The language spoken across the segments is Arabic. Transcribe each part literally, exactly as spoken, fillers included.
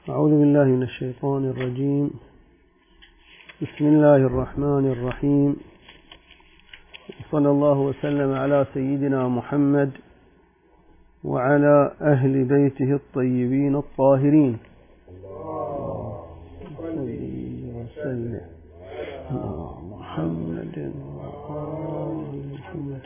أعوذ بالله من الشيطان الرجيم. بسم الله الرحمن الرحيم. صلى الله وسلم على سيدنا محمد وعلى أهل بيته الطيبين الطاهرين. اللهم صل على محمد وآل محمد.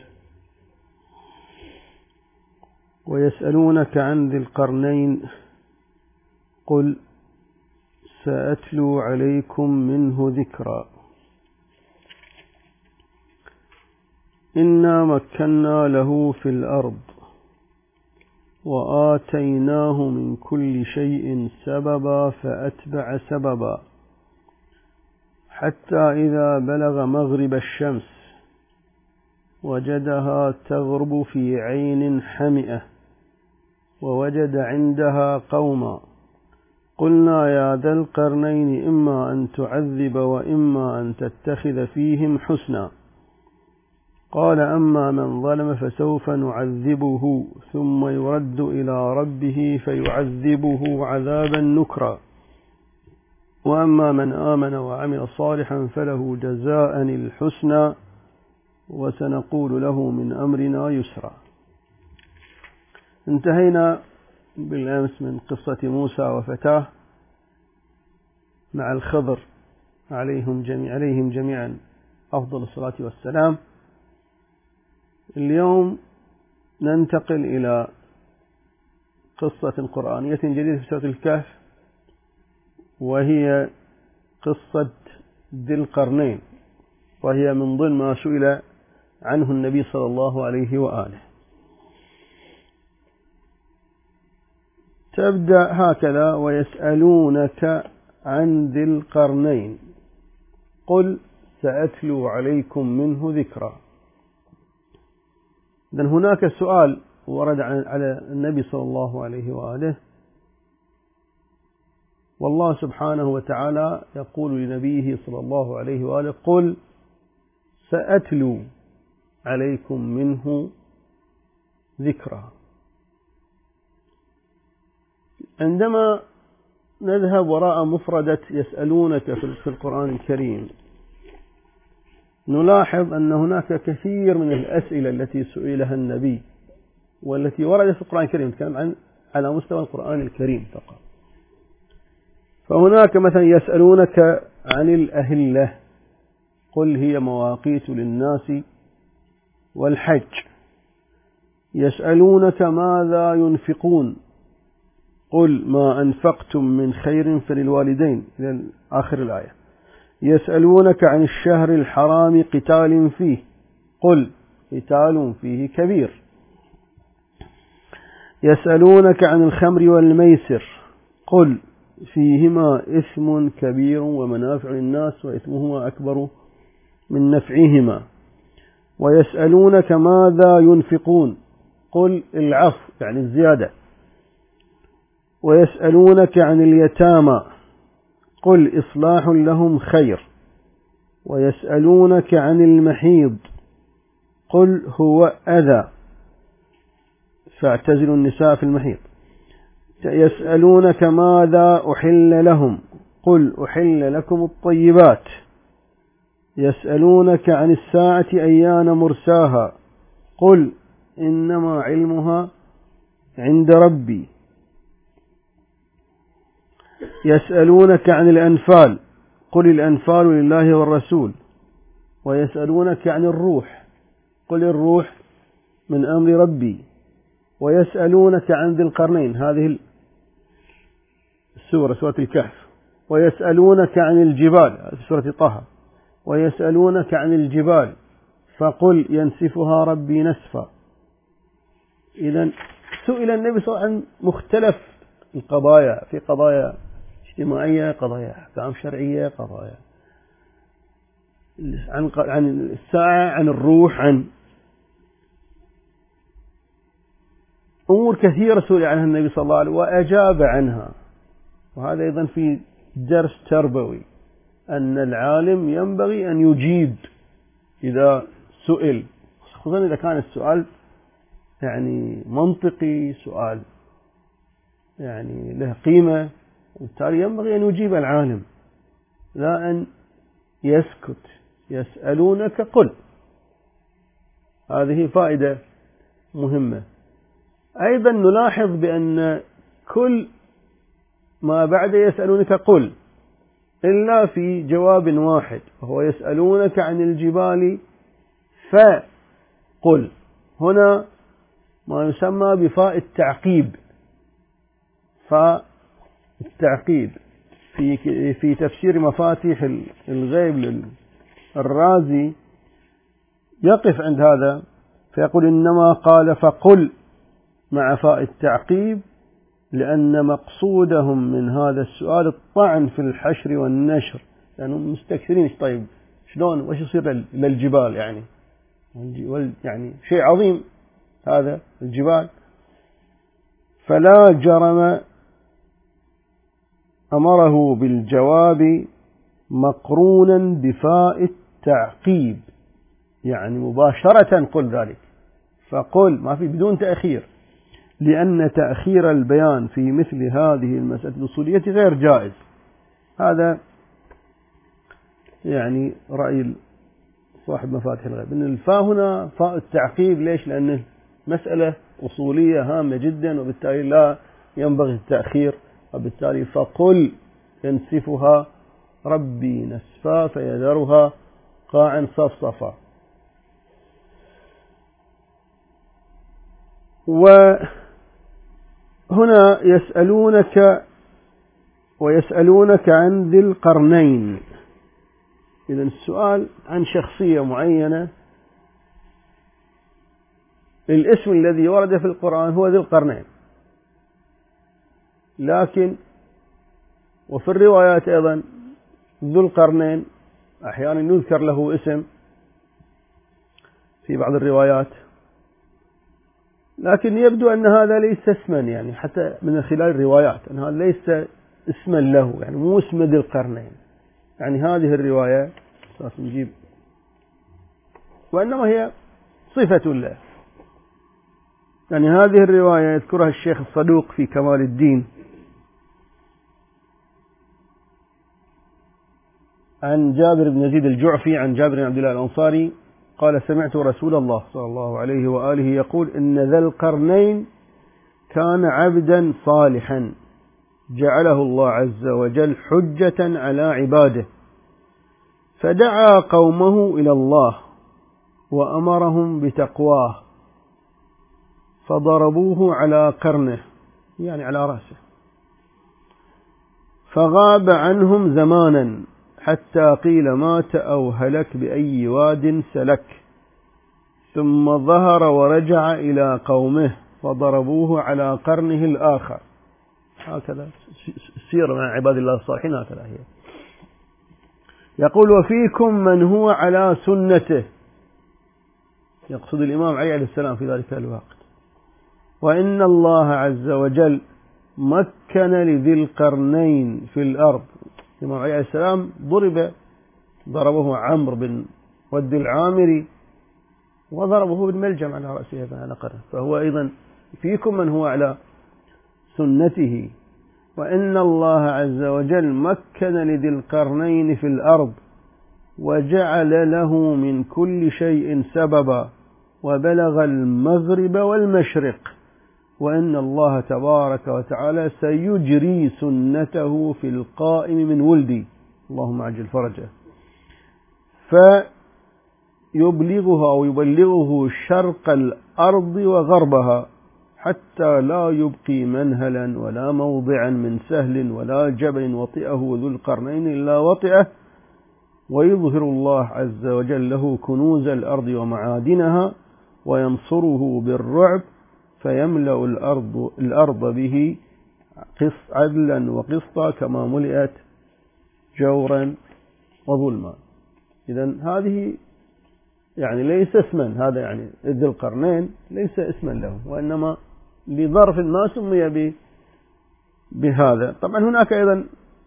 ويسألونك عن ذي القرنين قل سأتلو عليكم منه ذكرا. إنا مكنا له في الأرض وآتيناه من كل شيء سببا فأتبع سببا حتى إذا بلغ مغرب الشمس وجدها تغرب في عين حمئة ووجد عندها قوما قلنا يا ذا القرنين إما أن تعذب وإما أن تتخذ فيهم حسنا قال أما من ظلم فسوف نعذبه ثم يرد إلى ربه فيعذبه عذابا نكرا وأما من آمن وعمل صالحا فله جزاء الحسنى وسنقول له من أمرنا يسرا. انتهينا بالأمس من قصة موسى وفتاه مع الخضر عليهم جميع عليهم جميعا أفضل الصلاة والسلام. اليوم ننتقل إلى قصة قرآنية جديدة في سورة الكهف، وهي قصة ذي القرنين، وهي من ضمن ما سئل عنه النبي صلى الله عليه وآله. تبدأ هكذا: ويسألونك عن ذي القرنين قل سأتلو عليكم منه ذكرا. إذن هناك سؤال ورد على النبي صلى الله عليه وآله، والله سبحانه وتعالى يقول لنبيه صلى الله عليه وآله قل سأتلو عليكم منه ذكرا. عندما نذهب وراء مفردة يسألونك في القرآن الكريم نلاحظ أن هناك كثير من الأسئلة التي سئلها النبي والتي وردت في القرآن الكريم، نتكلم عن على مستوى القرآن الكريم فقط. فهناك مثلا يسألونك عن الأهلة قل هي مواقيت للناس والحج. يسألونك ماذا ينفقون قل ما أنفقتم من خير فللوالدين إلى آخر الآية. يسألونك عن الشهر الحرام قتال فيه قل قتال فيه كبير. يسألونك عن الخمر والميسر قل فيهما إثم كبير ومنافع للناس وإثمهما أكبر من نفعهما. ويسألونك ماذا ينفقون قل العفو يعني الزيادة. ويسألونك عن اليتامى قل إصلاح لهم خير. ويسألونك عن المحيض قل هو أذى فاعتزلوا النساء في المحيض. يسألونك ماذا أحل لهم قل أحل لكم الطيبات. يسألونك عن الساعة أيان مرساها قل إنما علمها عند ربي. يسألونك عن الأنفال قل الأنفال لله والرسول. ويسألونك عن الروح قل الروح من أمر ربي. ويسألونك عن ذي القرنين، هذه السورة سورة الكهف. ويسألونك عن الجبال في سورة طه. ويسألونك عن الجبال فقل ينسفها ربي نسفا. إذن سئل النبي صلى الله عليه وسلم عن مختلف القضايا، في قضايا اجتماعية، قضايا أحكام شرعية، قضايا عن عن الساعة، عن الروح، عن أمور كثيرة سئل عنها النبي صلى الله عليه وسلم وأجاب عنها. وهذا أيضا في درس تربوي أن العالم ينبغي أن يجيب إذا سئل، خصوصا إذا كان السؤال يعني منطقي، سؤال يعني له قيمة، وبالتالي ينبغي أن يجيب العالم لا أن يسكت. يسألونك قل. هذه فائدة مهمة. أيضا نلاحظ بأن كل ما بعد يسألونك قل إلا في جواب واحد، وهو يسألونك عن الجبال فقل. هنا ما يسمى بفاء التعقيب. فاء التعقيب في في تفسير مفاتيح الغيب للرازي يقف عند هذا فيقول إنما قال فقل مع فاء التعقيب لأن مقصودهم من هذا السؤال الطعن في الحشر والنشر، لأنهم يعني مستكثرين. طيب شلون وش يصير للجبال؟ يعني يعني شيء عظيم هذا الجبال. فلا جرم أمره بالجواب مقرونا بفاء التعقيب، يعني مباشرة قل ذلك. فقل ما في بدون تأخير، لأن تأخير البيان في مثل هذه المسألة الأصولية غير جائز. هذا يعني رأي صاحب مفاتيح الغيب، أن الفاء هنا فاء التعقيب. ليش؟ لأن مسألة أصولية هامة جدا، وبالتالي لا ينبغي التأخير، وبالتالي فقل ينسفها ربي نسفا فيذرها قاعا صفصفا. وهنا يسألونك ويسألونك عن ذي القرنين. إذا السؤال عن شخصية معينة. الاسم الذي ورد في القرآن هو ذي القرنين، لكن وفي الروايات أيضا ذو القرنين أحيانا يذكر له اسم في بعض الروايات، لكن يبدو أن هذا ليس اسما، يعني حتى من خلال الروايات أن هذا ليس اسما له، يعني مو اسم ذي القرنين. يعني هذه الرواية نجيب وإنما هي صفة له. يعني هذه الرواية يذكرها الشيخ الصدوق في كمال الدين عن جابر بن يزيد الجعفي عن جابر بن عبد الله الأنصاري قال سمعت رسول الله صلى الله عليه وآله يقول إن ذا القرنين كان عبدا صالحا جعله الله عز وجل حجة على عباده، فدعا قومه إلى الله وأمرهم بتقواه، فضربوه على قرنه يعني على رأسه، فغاب عنهم زمانا حتى قيل مات أو هلك بأي واد سلك، ثم ظهر ورجع إلى قومه فضربوه على قرنه الآخر. هكذا سير مع عباد الله الصالحين، هكذا هي. يقول وفيكم من هو على سنته، يقصد الإمام علي عليه السلام في ذلك الوقت. وإن الله عز وجل مكن لذي القرنين في الأرض. الإمام علي عليه السلام ضرب ضربه عمرو بن ود العامري وضربه بالملجم على رأسه على قرنه، فهو أيضا فيكم من هو على سنته. وإن الله عز وجل مكن لذي القرنين في الأرض وجعل له من كل شيء سببا وبلغ المغرب والمشرق، وإن الله تبارك وتعالى سيجري سنته في القائم من ولدي اللهم عجل فرجه، فيبلغها أو يبلغه شرق الأرض وغربها حتى لا يبقي منهلا ولا موضعا من سهل ولا جبل وطئه ذو القرنين إلا وطئه، ويظهر الله عز وجل له كنوز الأرض ومعادنها وينصره بالرعب فيملأ الأرض, الأرض به قسط عدلا وقسطا كما ملئت جورا وظلما. إذن هذه يعني ليس اسما، هذا يعني ذي القرنين ليس اسما له، وإنما لظرف ما سمي بهذا. طبعا هناك أيضا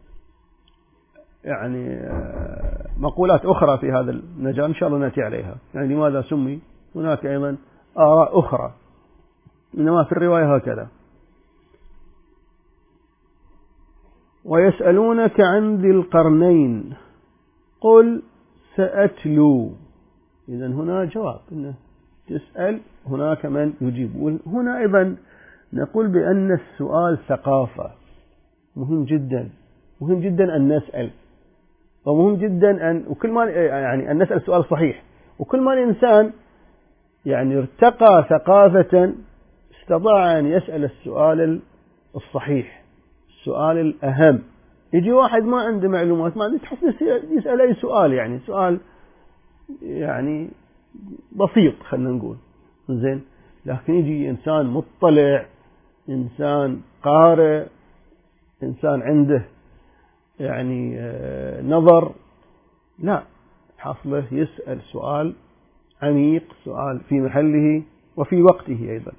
يعني مقولات أخرى في هذا المجال إن شاء الله نأتي عليها، يعني لماذا سمي. هناك أيضا آراء أخرى، إنما في الرواية هكذا. ويسألونك عن ذي القرنين قل سأتلو. إذن هنا جواب، إنه تسأل هناك من يجيب. هنا أيضا نقول بأن السؤال ثقافة، مهم جدا، مهم جدا أن نسأل، ومهم جدا أن وكل ما يعني أن نسأل سؤال صحيح. وكل ما الإنسان يعني ارتقى ثقافة استطاع أن يسأل السؤال الصحيح، السؤال الأهم. يجي واحد ما عنده معلومات، ما عنده، تحس يسأل أي سؤال، يعني سؤال يعني بسيط خلنا نقول زين، لكن يجي إنسان مطلع، إنسان قارئ، إنسان عنده يعني نظر، لا حصله يسأل سؤال عميق، سؤال في محله وفي وقته أيضا.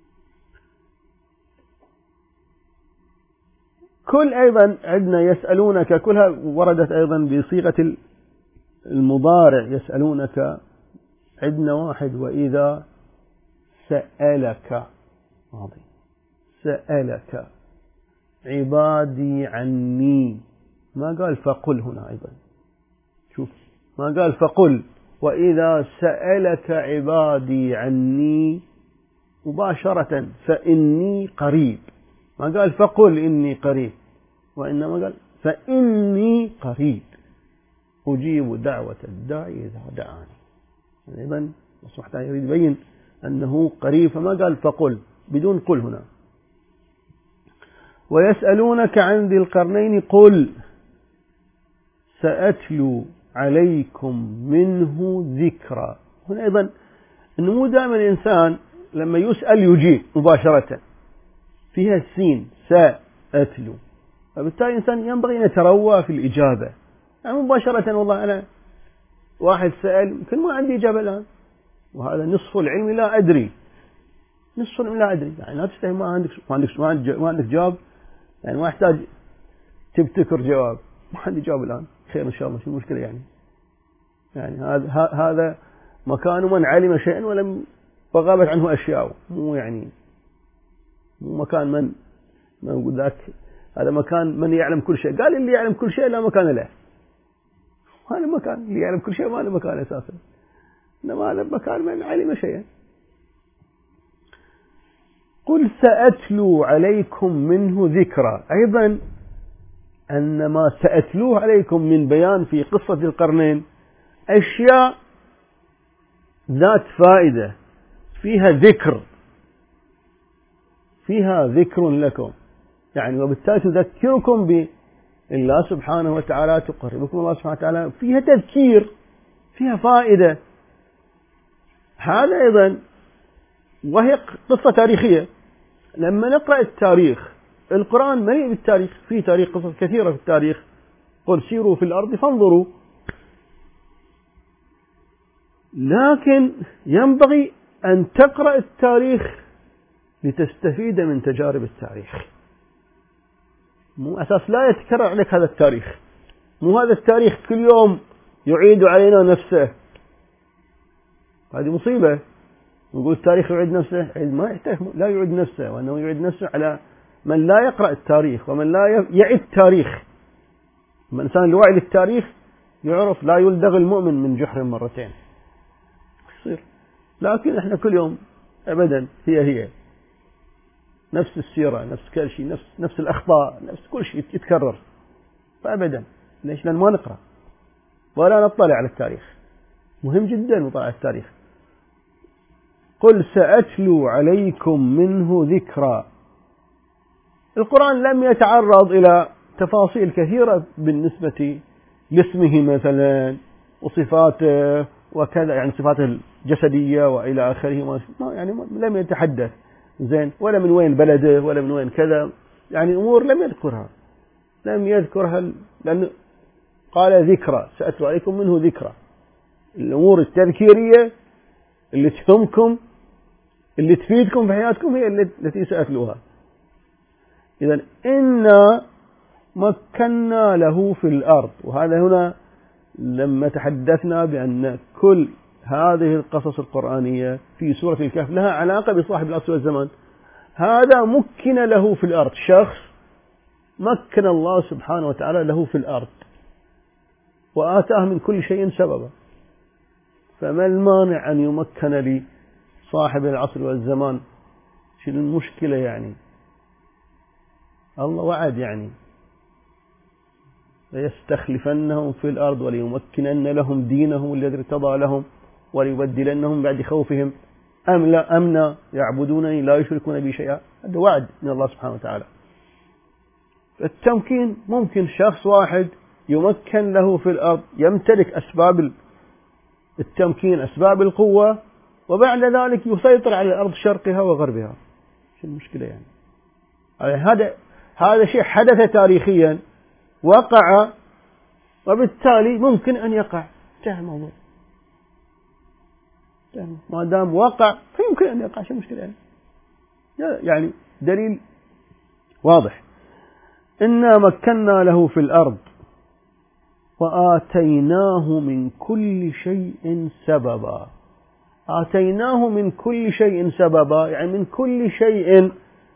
كل أيضا عندنا يسألونك، كلها وردت أيضا بصيغة المضارع، يسألونك. عندنا واحد وإذا سألك، ماضي، سألك عبادي عني، ما قال فقل هنا أيضا، شوف ما قال فقل، وإذا سألك عبادي عني مباشرة فإني قريب، ما قال فقل إني قريب، وإنما قال فإني قريب أجيب دعوة الداعي إذا دعاني. أيضا الله سبحانه يريد يبين أنه قريب، فما قال فقل بدون قل هنا. ويسألونك عن ذي القرنين قل سأتلو عليكم منه ذكرا. هنا أيضا أنه مو دائما الإنسان لما يسأل يجيب مباشرة، فيها السين سأتلو، فبالتالي الإنسان ينبغي أن يتروى في الإجابة، يعني مباشرة والله أنا واحد سأل يمكن ما عندي إجابة الآن، وهذا نصف العلم لا أدري، نصف العلم لا أدري، يعني لا تستهي ما عندك ما عندك ما عندك, ما عندك جواب، يعني ما يحتاج تبتكر جواب، ما عندي جواب الآن، خير إن شاء الله، شو المشكلة يعني؟ يعني هذا هذا مكان من علم شيئا ولم وغابت عنه أشياء، مو يعني مو مكان من ما نقول ذاك، هذا مكان من يعلم كل شيء، قال اللي يعلم كل شيء لا مكان له، هذا مكان اللي يعلم كل شيء ما له مكان أساسا، إنما هذا مكان من علم شيئا. قل سأتلو عليكم منه ذكرى، أيضا أن ما سأتلوه عليكم من بيان في قصة القرنين أشياء ذات فائدة، فيها ذكر، فيها ذكر لكم، يعني وبالتالي تذكركم بالله سبحانه وتعالى، تقربكم الله سبحانه وتعالى، فيها تذكير، فيها فائدة. هذا أيضا وهي قصة تاريخية. لما نقرأ التاريخ، القرآن مليء بالتاريخ، فيه تاريخ، قصص كثيرة في التاريخ، قل سيروا في الأرض فانظروا، لكن ينبغي أن تقرأ التاريخ لتستفيد من تجارب التاريخ، مو أساس لا يتكرر عليك هذا التاريخ، مو هذا التاريخ كل يوم يعيد علينا نفسه، هذه مصيبة. نقول التاريخ يعيد نفسه، ما يحتاج، لا يعيد نفسه، وأنه يعيد نفسه على من لا يقرأ التاريخ ومن لا يعد التاريخ. من الإنسان الواعي للتاريخ يعرف لا يلدغ المؤمن من جحر مرتين يصير، لكن احنا كل يوم أبدا هي هي نفس السيرة، نفس كل شيء، نفس نفس الأخطاء، نفس كل شيء يتكرر، فأبدا. ليش؟ لأن ما نقرأ ولا نطلع على التاريخ. مهم جدا مطالعة التاريخ. قل سأتلو عليكم منه ذكرا. القرآن لم يتعرض إلى تفاصيل كثيرة بالنسبة لاسمه مثلا وصفاته وكذا، يعني صفاته الجسدية وإلى آخره، ما يعني لم يتحدث زين، ولا من وين بلده ولا من وين كذا، يعني أمور لم يذكرها، لم يذكرها لأن قال ذكرى، سأتلو عليكم منه ذكرى. الأمور التذكيرية اللي تهمكم، اللي تفيدكم في حياتكم، هي التي سأتلوها. إذن إنا مكنا له في الأرض، وهذا هنا لما تحدثنا بأن كل هذه القصص القرآنية في سورة الكهف لها علاقة بصاحب العصر والزمان، هذا مكن له في الأرض، شخص مكن الله سبحانه وتعالى له في الأرض وآتاه من كل شيء سببا، فما المانع أن يمكن لصاحب العصر والزمان؟ شو المشكلة يعني؟ الله وعد يعني ليستخلفنهم في الأرض وليمكنن لهم دينهم الذي ارتضى لهم وليبدلنهم بعد خوفهم أملا أمنا يعبدونني لا يشركون بي شيئا. هذا وعد من الله سبحانه وتعالى. التمكين ممكن شخص واحد يمكن له في الأرض، يمتلك أسباب التمكين، أسباب القوة، وبعد ذلك يسيطر على الأرض شرقها وغربها. شو المشكلة يعني؟ هذا هذا شيء حدث تاريخيا، وقع، وبالتالي ممكن أن يقع. انتهى الموضوع. ما دام وقع فيمكن أن يقع. شو المشكلة يعني؟ يعني دليل واضح. إنا مكنا له في الأرض وآتيناه من كل شيء سببا. آتيناه من كل شيء سببا يعني من كل شيء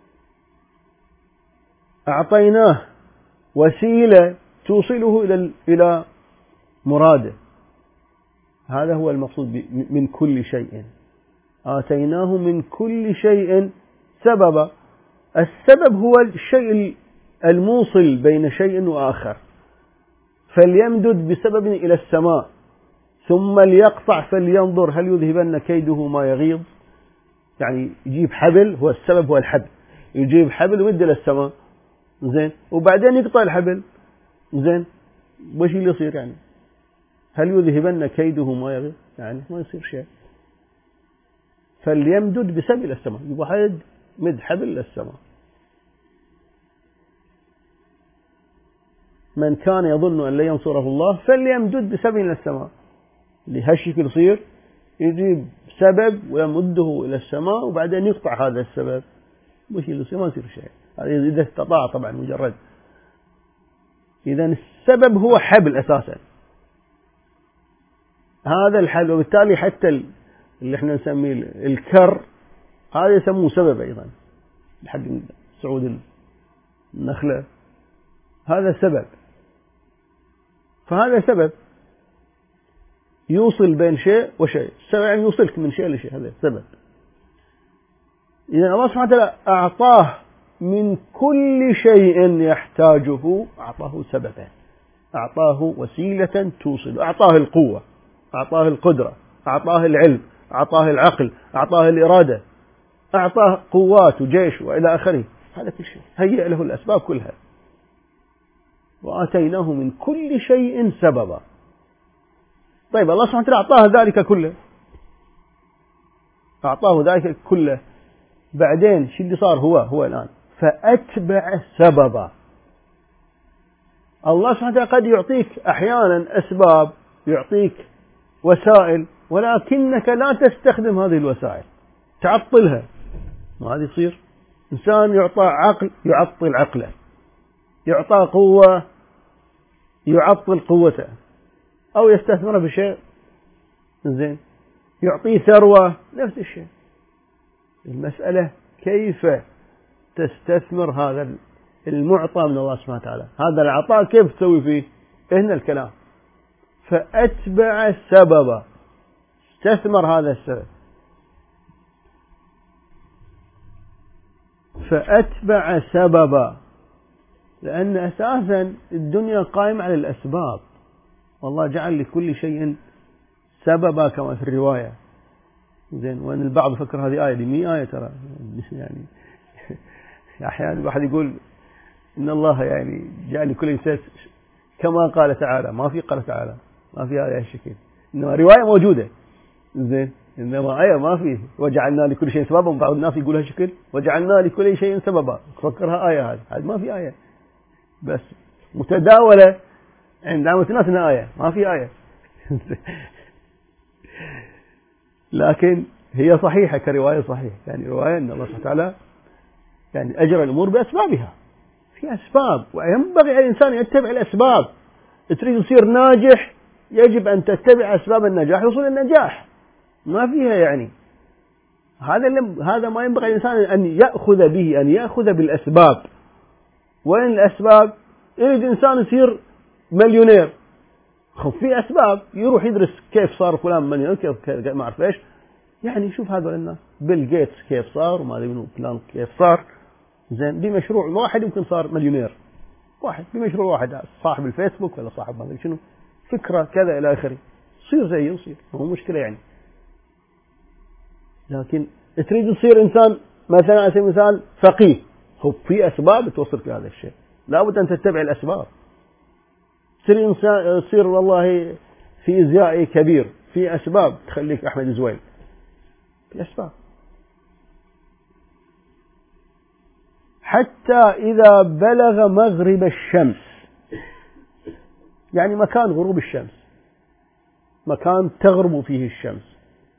أعطيناه وسيلة توصله إلى إلى مراده. هذا هو المقصود من كل شيء. آتيناه من كل شيء سببا. السبب هو الشيء الموصل بين شيء وآخر. فليمدد بسبب إلى السماء ثم ليقطع فلينظر هل يذهبن كيده ما يغيظ. يعني يجيب حبل، هو السبب هو الحبل، يجيب حبل ويمد إلى السماء، زين، وبعدين يقطع الحبل، زين، وش اللي يصير يعني؟ هل يذهبن كيده ما يغيظ؟ يعني ما يصير شيء. فليمدد بسبب إلى السماء، يبغى واحد مد حبل إلى السماء. من كان يظن أن لا ينصره الله فليمدد بسبب إلى السماء. لهالشكل يصير يجيب سبب ويمده إلى السماء وبعدين يقطع هذا السبب، مش اللي يصير ما يصير شيء. هذا إذا استطاع طبعا مجرد. إذا السبب هو حبل أساسا، هذا الحبل، وبالتالي حتى اللي احنا نسميه الكر هذا يسموه سبب أيضا حق صعود النخلة، هذا سبب. فهذا سبب يوصل بين شيء وشيء. السبب يعني يوصلك من شيء لشيء، هذا سبب. إذا الله سبحانه وتعالى أعطاه من كل شيء يحتاجه، أعطاه سببا، أعطاه وسيلة توصل، أعطاه القوة، أعطاه القدرة، أعطاه العلم، أعطاه العقل، أعطاه الإرادة، أعطاه قوات وجيش وإلى آخره. هذا كل شيء هيئ له الأسباب كلها. وآتيناه من كل شيء سببا. طيب الله سبحانه وتعالى أعطاه ذلك كله، أعطاه ذلك كله، بعدين شو اللي صار؟ هو هو الآن فأتبع سببا. الله سبحانه وتعالى قد يعطيك أحيانا أسباب، يعطيك وسائل، ولكنك لا تستخدم هذه الوسائل، تعطلها. وهذا يصير إنسان يعطى عقل يعطل عقله، يعطى قوة يعطل قوته، أو يستثمر في شيء، زين، يعطيه ثروة، نفس الشيء. المسألة كيف تستثمر هذا المعطى من الله سبحانه وتعالى، هذا العطاء كيف تسوي فيه؟ هنا الكلام. فأتبع سببا، استثمر هذا السبب. فأتبع سببا، لأن أساسا الدنيا قائمة على الأسباب، والله جعل لكل شيء سببا كما في الرواية، زين. وأن البعض فكر هذه آية، دي مي آية ترى يعني. أحيانا الواحد يقول إن الله يعني جعل لكل شيء كما قال تعالى، ما في قال تعالى، ما في آية الشكل، إنما رواية موجودة، زين، إنما آية ما فيه. وجعلنا لكل شيء سببا، بعض الناس يقولها شكل وجعلنا لكل شيء سببا، فكرها آية، هذه هذه ما في آية، بس متداولة عند عامة الناس إنها آية، ما في آية. لكن هي صحيحة كرواية، صحيح يعني رواية أن الله سبحانه وتعالى يعني أجرى الأمور بأسبابها، في أسباب، وينبغي على الإنسان يتبع الأسباب. تريد تصير ناجح يجب أن تتبع أسباب النجاح لوصول النجاح، ما فيها يعني. هذا هذا ما ينبغي الإنسان أن يأخذ به، أن يأخذ بالأسباب. وين الأسباب؟ يريد إنسان يصير مليونير، خب في أسباب، يروح يدرس كيف صار فلان مليونير، كيف ما أعرف إيش، يعني شوف هذول الناس بيل جيتس كيف صار وما أدري منو فلان كيف صار، زين بمشروع واحد يمكن صار مليونير، واحد بمشروع واحد، صاحب الفيسبوك ولا صاحب ما أدري شنو، فكرة كذا إلى آخره، صير زيه يصير، مو مشكلة يعني. لكن تريد تصير إنسان مثلا على سبيل المثال فقيه، هو في أسباب توصلك لهذا الشيء، لابد أن تتبع الأسباب. تصير إنسان، تصير والله فيزيائي كبير، في أسباب تخليك أحمد زويل، في أسباب. حتى إذا بلغ مغرب الشمس، يعني مكان غروب الشمس، مكان تغرب فيه الشمس،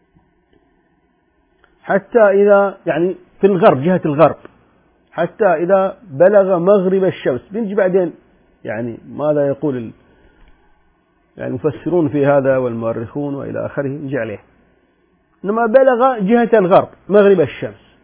حتى إذا يعني في الغرب، جهة الغرب، حتى إذا بلغ مغرب الشمس. بنجي بعدين يعني ماذا يقول ال... يعني المفسرون في هذا والمؤرخون وإلى آخره نجي عليه. إنما بلغ جهة الغرب مغرب الشمس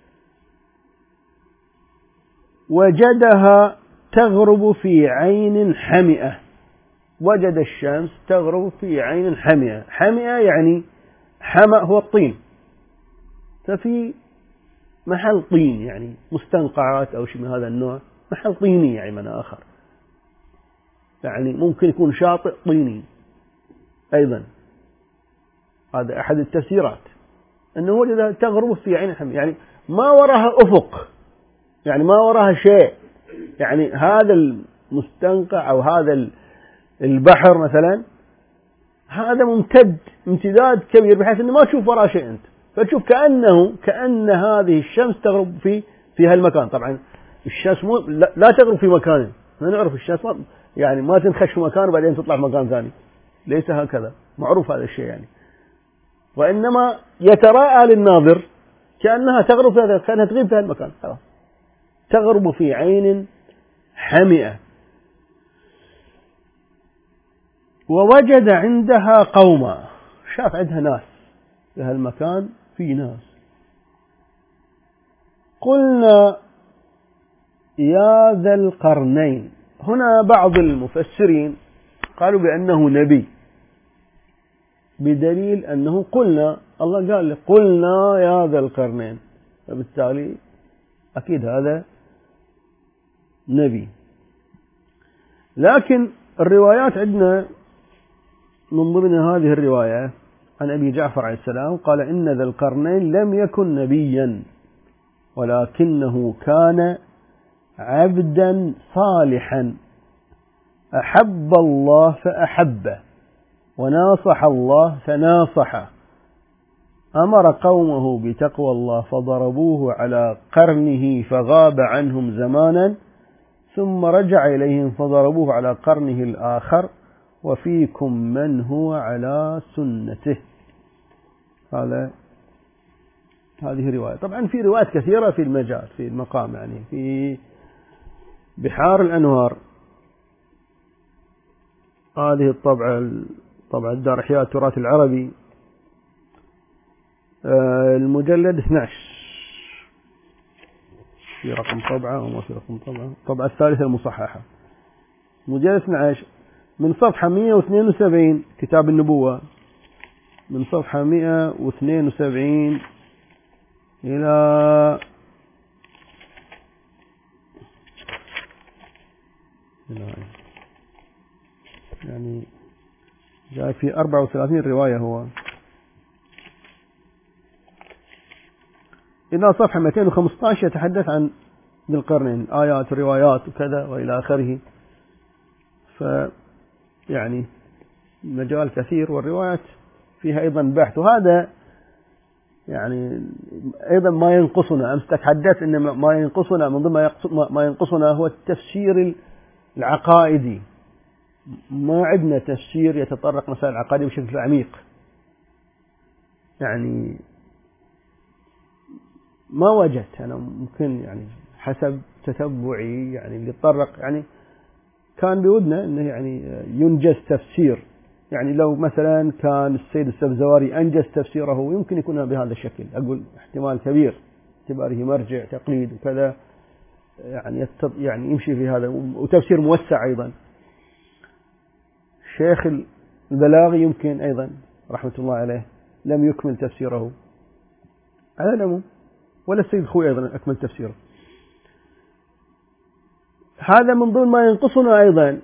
وجدها تغرب في عين حمئة، وجد الشمس تغرب في عين حمئة. حمئة يعني حمأ هو الطين، ففي محل طين يعني مستنقعات أو شيء من هذا النوع، محل طيني يعني من آخر، يعني ممكن يكون شاطئ طيني أيضا. هذا أحد التفسيرات، أنه وجد تغرب في عين حمئة، يعني ما وراها أفق، يعني ما وراها شيء، يعني هذا المستنقع أو هذا البحر مثلا هذا ممتد امتداد كبير بحيث أنه ما تشوف وراء شيء أنت، فتشوف كأنه كأن هذه الشمس تغرب في في هالمكان. طبعا الشمس مو لا, لا تغرب في مكان، ما نعرف الشمس يعني ما تنخش في مكان وبعدين تطلع في مكان ثاني، ليس هكذا، معروف هذا الشيء يعني. وإنما يتراءى للناظر كأنها تغرب في هذا، كأنها تغيب في هالمكان، خلاص تغرب في عين حمئة. ووجد عندها قوما، شاف عندها ناس في هالمكان، في ناس. قلنا يا ذا القرنين، هنا بعض المفسرين قالوا بأنه نبي، بدليل أنه قلنا، الله قال قلنا يا ذا القرنين، فبالتالي أكيد هذا نبي. لكن الروايات عندنا من ضمن هذه الرواية عن أبي جعفر عليه السلام قال إن ذا القرنين لم يكن نبيا ولكنه كان عبدا صالحا أحب الله فأحبه وناصح الله فناصحه، أمر قومه بتقوى الله فضربوه على قرنه فغاب عنهم زمانا ثم رجع إليهم فضربوه على قرنه الآخر وفيكم من هو على سنته. هذا هذه رواية. طبعا في روايات كثيرة في المجال في المقام، يعني في بحار الأنوار هذه الطبعة، طبعا دار إحياء التراث العربي، المجلد اثني عشر، في رقم طبعة وما في رقم طبعة، الطبعة الثالثة المصححة، مجلد اثني عشر من صفحة مئة واثنين وسبعين، كتاب النبوة، من صفحة مئة واثنين وسبعين إلى يعني جاء في أربعة وثلاثين رواية هو، إلى صفحة مئتين وخمسة عشر يتحدث عن ذي القرنين، آيات وروايات وكذا وإلى آخره. فيعني مجال كثير، والروايات فيها أيضا بحث، وهذا يعني أيضا ما ينقصنا. أمس تحدثت أن ما ينقصنا من ضمن ما ينقصنا هو التفسير العقائدي، ما عندنا تفسير يتطرق مسائل العقائدية بشكل عميق، يعني ما وجدت أنا، ممكن يعني حسب تتبعي يعني اللي يتطرق، يعني كان بودنا أنه يعني ينجز تفسير، يعني لو مثلا كان السيد السبزواري أنجز تفسيره يمكن يكون بهذا الشكل، أقول احتمال كبير اعتباره مرجع تقليد وكذا، يعني يعني يمشي في هذا، وتفسير موسع أيضا. الشيخ البلاغي يمكن أيضا رحمة الله عليه لم يكمل تفسيره على العموم، ولا السيد خوي أيضا أكمل تفسيره. هذا من ضمن ما ينقصنا أيضا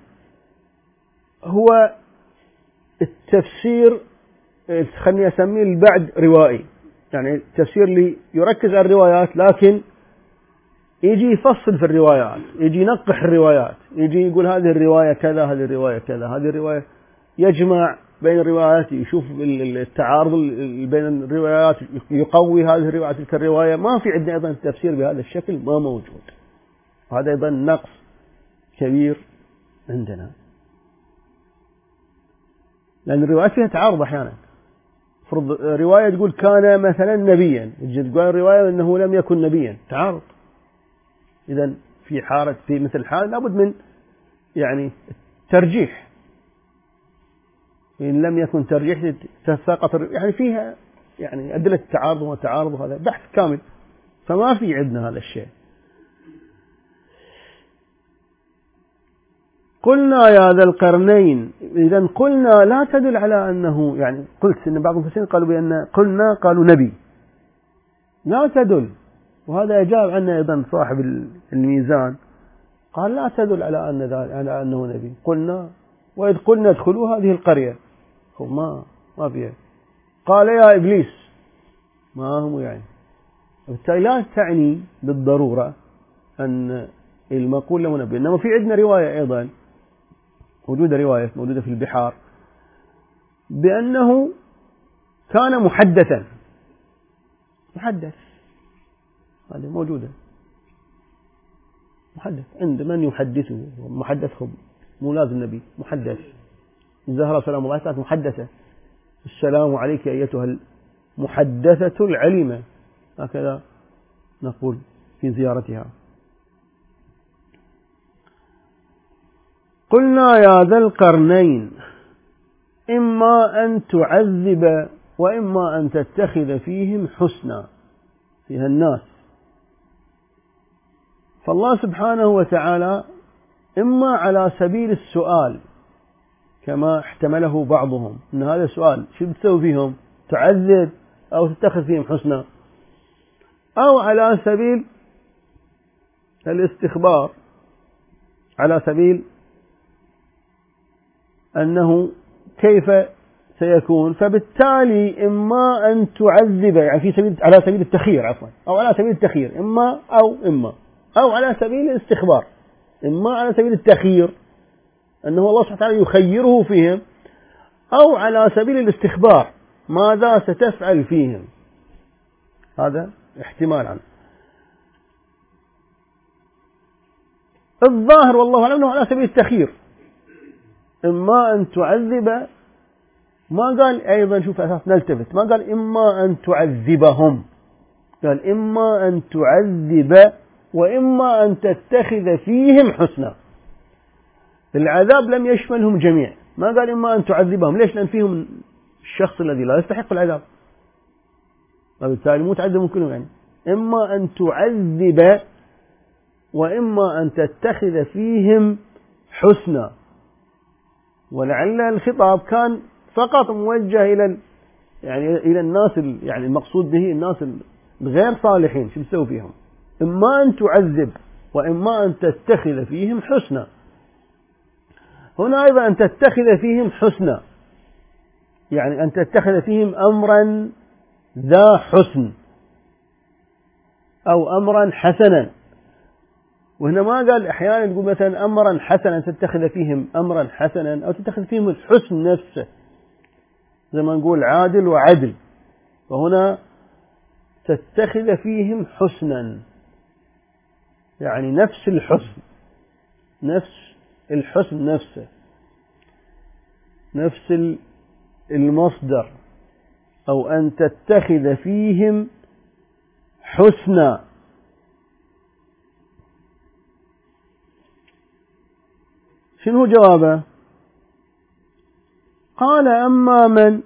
هو التفسير، خلني أسميه البعد روائي، يعني التفسير اللي يركز على الروايات لكن يجي يفصل في الروايات، يجي ينقح الروايات، يجي يقول هذه الرواية كذا، هذه الرواية كذا، هذه الرواية، يجمع بين الروايات، يشوف التعارض بين الروايات، يقوي هذه الروايات تلك الرواية. ما في عندنا أيضا التفسير بهذا الشكل، ما موجود. وهذا أيضا نقص كبير عندنا، لأن الروايات فيها تعارض أحيانا. فرض رواية تقول كان مثلا نبيا، تقول رواية أنه لم يكن نبيا، تعارض. إذا في حالة في مثل الحال لابد من يعني ترجيح. إن لم يكن ترجيح تساقط، يعني فيها يعني أدلة التعارض وتعارض، وهذا بحث كامل، فما في عندنا هذا الشيء. قلنا يا ذا القرنين، إذا قلنا لا تدل على أنه، يعني قلت إن بعض المفسرين قالوا بأن قلنا قالوا نبي، لا تدل. وهذا أجاب عنه أيضا صاحب الميزان، قال لا تدل على أن على أنه نبي. قلنا وإذ قلنا ادخلوا هذه القرية، ما ما فيها. قال يا إبليس، ما هم يعني. بالتالي لا تعني بالضرورة أن المقول له نبي، إنما في عندنا رواية أيضا موجودة، رواية موجودة في البحار بأنه كان محدثا، محدث، هذه موجودة، محدث عند من يحدثه، محدث خب مو لازم نبي، محدث. الزهرة سلام الله كانت محدثة، السلام عليك أيتها المحدثة العليمة، هكذا نقول في زيارتها. قلنا يا ذا القرنين إما أن تعذب وإما أن تتخذ فيهم حسنا، فيها الناس. فالله سبحانه وتعالى إما على سبيل السؤال كما احتمله بعضهم، إن هذا سؤال شو بتسوي فيهم، تعذب أو تتخذ فيهم حسنا، أو على سبيل الاستخبار، على سبيل أنه كيف سيكون، فبالتالي إما أن تعذب، يعني في سبيل على سبيل التخيير عفوا، أو على سبيل التخيير، إما أو إما أو على سبيل الاستخبار، إما على سبيل التخيير أنه الله سبحانه وتعالى يخيره فيهم، أو على سبيل الاستخبار ماذا ستفعل فيهم. هذا احتمال عنه. الظاهر والله أعلم أنه على سبيل التخيير، إما أن تعذب، ما قال أيضا، شوف أساس نلتفت، ما قال إما أن تعذبهم، قال إما أن تعذب وإما أن تتخذ فيهم حسنا. العذاب لم يشملهم جميع، ما قال إما أن تعذبهم، ليش؟ لأن فيهم الشخص الذي لا يستحق العذاب، وبالتالي مو تعذبهم كلهم، يعني إما أن تعذب وإما أن تتخذ فيهم حسنا. ولعل الخطاب كان فقط موجه إلى يعني إلى الناس، يعني المقصود به الناس الغير صالحين، شو بتسوي فيهم؟ إما أن تعذب وإما أن تتخذ فيهم حسنا. هنا أيضا أن تتخذ فيهم حسنا، يعني أن تتخذ فيهم أمرا ذا حسن أو أمرا حسنا. وهنا ما قال، أحيانا تقول مثلا أمرا حسنا، تتخذ فيهم أمرا حسنا، أو تتخذ فيهم الحسن نفسه، زي ما نقول عادل وعدل، وهنا تتخذ فيهم حسنا، يعني نفس الحسن، نفس الحسن نفسه، نفس المصدر، أو أن تتخذ فيهم حسنا. شنو جوابه؟ قال أما من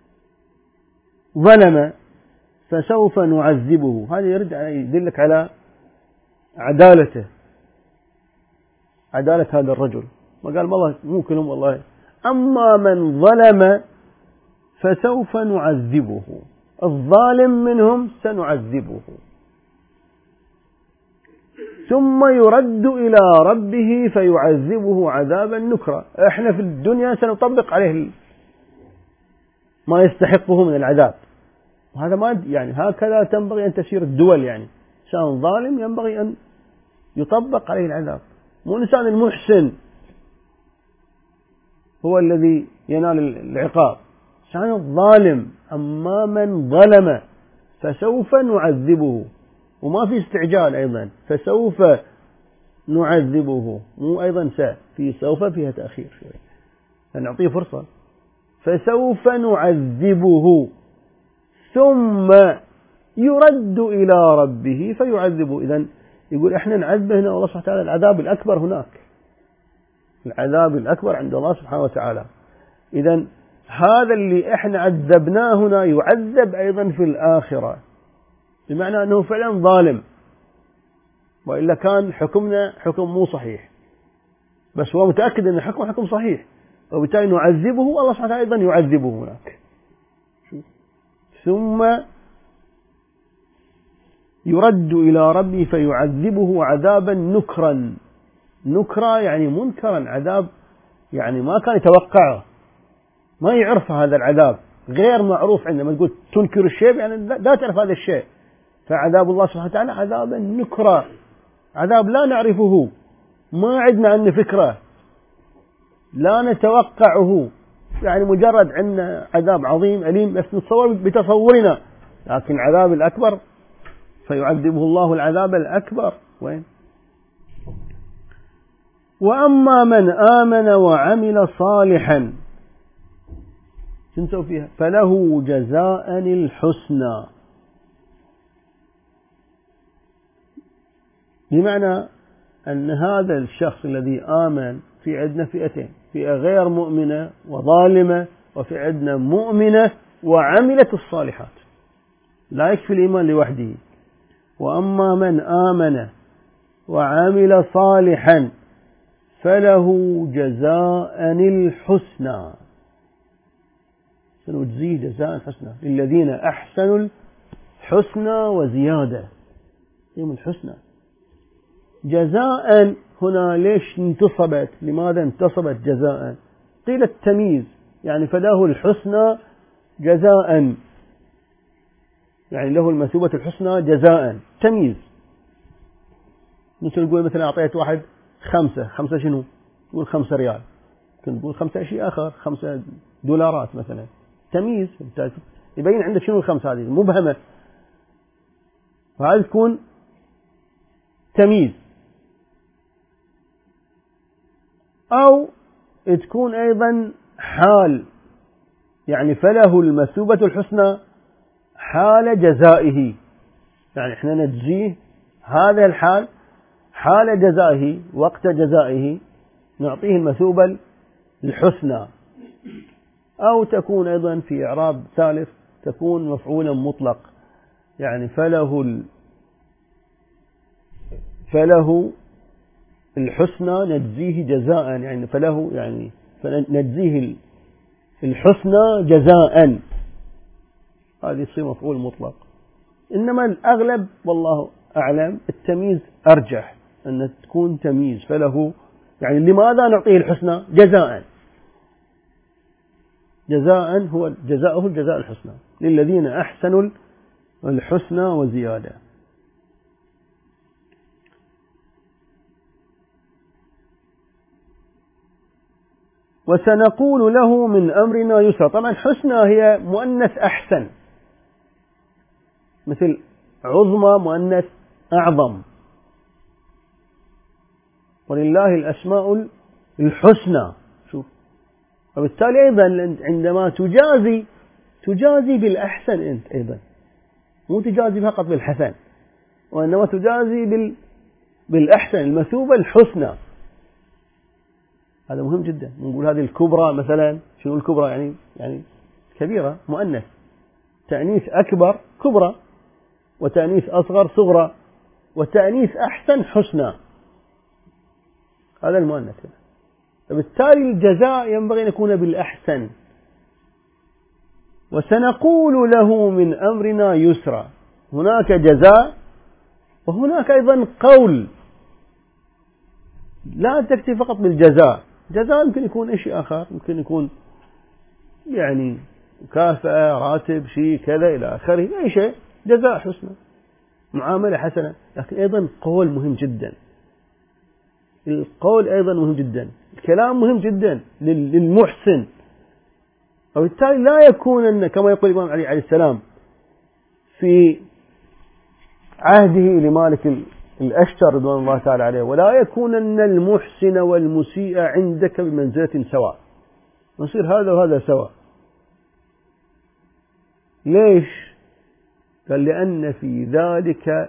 ظلم فسوف نعذبه. هذا يرد يدلك على عدالته، عدالة هذا الرجل، ما قال والله مو كلهم والله. أما من ظلم فسوف نعذبه، الظالم منهم سنعذبه ثم يرد إلى ربه فيعذبه عذابا نكرا. احنا في الدنيا سنطبق عليه ما يستحقه من العذاب، وهذا ما يعني هكذا تنبغي أن تسير الدول. يعني إنسان ظالم ينبغي أن يطبق عليه العذاب، مو الإنسان المحسن هو الذي ينال العقاب، الإنسان الظالم. أما من ظلم فسوف نعذبه، وما في استعجال أيضا، فسوف نعذبه، مو أيضا سا في سوف فيها تأخير شوي فنعطيه فرصة. فسوف نعذبه ثم يرد إلى ربه فيعذبه. إذن يقول إحنا نعذبه هنا، الله سبحانه وتعالى العذاب الأكبر هناك، العذاب الأكبر عند الله سبحانه وتعالى. إذن هذا اللي إحنا عذبناه هنا يعذب أيضا في الآخرة، بمعنى أنه فعلا ظالم، وإلا كان حكمنا حكم مو صحيح، بس هو متأكد أن حكم حكم صحيح، وبالتالي نعذبه، والله سبحانه وتعالى أيضا يعذبه هناك. ثم يرد إلى ربه فيعذبه عذابا نكرا. نكرا يعني منكرا، عذاب يعني ما كان يتوقعه، ما يعرف هذا العذاب، غير معروف. عندما تقول تنكر الشيء يعني لا تعرف هذا الشيء، فعذاب الله سبحانه وتعالى عذابا نكرا، عذاب لا نعرفه، ما عندنا عنه فكرة، لا نتوقعه، يعني مجرد عندنا عذاب عظيم أليم بس نتصور بتصورنا، لكن العذاب الأكبر فيعذبه الله العذاب الأكبر. وين؟ وأما من آمن وعمل صالحا شنو فيها؟ فله جزاء الحسنى، بمعنى أن هذا الشخص الذي آمن، في عندنا فئتين، فئة غير مؤمنة وظالمة، وفي عندنا مؤمنة وعملت الصالحات. لا يكفي الإيمان لوحده. وأما من آمن وعمل صالحا فله جزاء الحسنى، سنجزيه جزاء الحسنى للذين أحسنوا الحسنى وزيادة. قيم الحسنى جزاء هنا ليش انتصبت؟ لماذا انتصبت جزاء؟ قيل التمييز، يعني فله الحسنى جزاء، يعني له المثوبة الحسنى جزاء، تمييز. مثل نقول مثلا أعطيت واحد خمسة، خمسة شنو؟ تقول خمسة ريال، كنت تقول خمسة شيء آخر، خمسة دولارات مثلا، تمييز يبين عندك شنو الخمسة هذه مبهمة، وهذا تكون تمييز. أو تكون أيضا حال، يعني فله المثوبة الحسنى حال جزائه، يعني احنا نجزيه هذا الحال حال جزائه، وقت جزائه نعطيه المثوبة الحسنى. أو تكون أيضا في إعراب ثالث تكون مفعولا مطلق، يعني فله ال... فله الحسنى نجزيه جزاء، يعني فله يعني فنجزيه الحسنى جزاء، هذه يصير مفعول مطلق. إنما الأغلب والله أعلم التمييز أرجح، أن تكون تمييز، فله يعني لماذا نعطيه الحسنى جزاء، جزاء هو جزاؤه الجزاء الحسنى للذين أحسنوا الحسنى وزيادة. وسنقول له من أمرنا يسرا. طبعا حسنى هي مؤنث أحسن، مثل عظمى مؤنث أعظم، ولله الأسماء الحسنى. شوف، وبالتالي أيضا عندما تجازي تجازي بالأحسن، أنت أيضا مو تجازي فقط بالحسن، وإنما تجازي بال بالأحسن، المثوبة الحسنى. هذا مهم جدا. نقول هذه الكبرى مثلا، شنو الكبرى؟ يعني يعني كبيرة مؤنث، تأنيث أكبر كبرى، وتأنيث أصغر صغرى، وتأنيث أحسن حسنى. هذا المؤنث. فبالتالي الجزاء ينبغي أن يكون بالأحسن. وسنقول له من أمرنا يسرا، هناك جزاء وهناك أيضا قول، لا تكتفي فقط بالجزاء. جزاء يمكن يكون شيء آخر، يمكن يكون يعني مكافأة، راتب، شيء كذا إلى آخره، أي شيء جزاء حسنى، معاملة حسنة. لكن أيضا قول مهم جدا، القول أيضا مهم جدا، الكلام مهم جدا للمحسن. وبالتالي لا يكون أن كما يقول الإمام علي عليه السلام في عهده لمالك الأشتر رضوان الله تعالى عليه، ولا يكون أن المحسن والمسيء عندك بمنزلة سواء، نصير هذا وهذا سواء. ليش؟ قال لأن في ذلك